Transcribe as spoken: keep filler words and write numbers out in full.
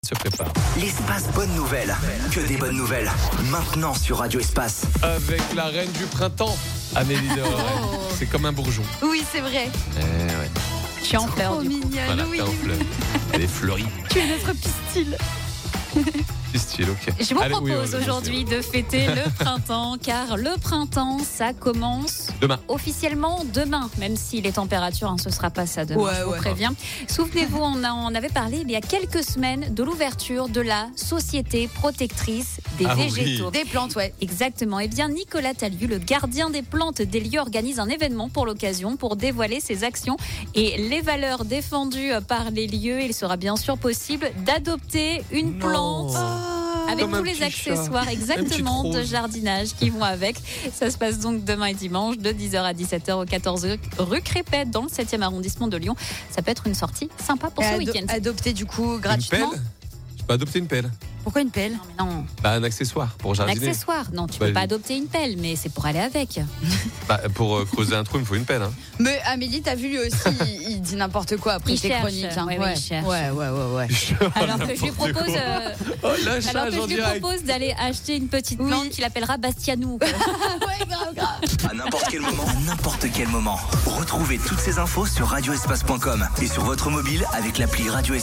Se prépare. L'espace bonne nouvelle, que des bonnes nouvelles. Maintenant sur Radio Espace. Avec la reine du printemps, Amélie de Lorraine. Oh. C'est comme un bourgeon. Oui, c'est vrai. Eh ouais. Je suis en fleurs, Trop du coup. mignonne, Voilà, oui. t'es en fleurs. Elle est fleurie. Tu es notre pistil. C'est style, ok. Je vous Allez, oui, propose on le aujourd'hui de fêter le printemps, car le printemps, ça commence Demain. officiellement demain, même si les températures, hein, ce ne sera pas ça demain, Ouais, je vous ouais. préviens. Souvenez-vous, on, a- on avait parlé il y a quelques semaines de l'ouverture de la Société protectrice des Ah oui. végétaux. Des plantes, ouais. Exactement. Eh bien, Nicolas Talliu, le gardien des plantes des lieux, organise un événement pour l'occasion pour dévoiler ses actions et les valeurs défendues par les lieux. Il sera bien sûr possible d'adopter une Non. plante. Avec Comme un tous les petit accessoires chat. exactement Un petit de rose. jardinage qui vont avec. Ça se passe donc demain et dimanche de dix heures à dix-sept heures au quatorze rue Crépette dans le septième arrondissement de Lyon. Ça peut être une sortie sympa pour Et ce ado- week-end. adopter du coup Une gratuitement. pelle. Je peux adopter une pelle. Pourquoi une pelle? Non, mais non, Bah, un accessoire pour un jardiner. accessoire. Non, tu Bah, peux pas oui. adopter une pelle, mais c'est pour aller avec. Bah, pour euh, creuser un trou, il me faut une pelle. Hein. Mais Amélie, t'as vu lui aussi, il, il dit n'importe quoi après Il ses cherche, chroniques. hein. ouais, ouais, ouais. il cherche. ouais, ouais, ouais, ouais. Alors que je lui N'importe propose, quoi. euh, Oh, lâche alors que ça, je j'en lui dirais. propose d'aller acheter une petite Oui. plante qu'il appellera Bastianou. Ouais, grave, grave. À n'importe quel moment, à n'importe quel moment. Retrouvez toutes ces infos sur radioespace point com et sur votre mobile avec l'appli Radio Espace.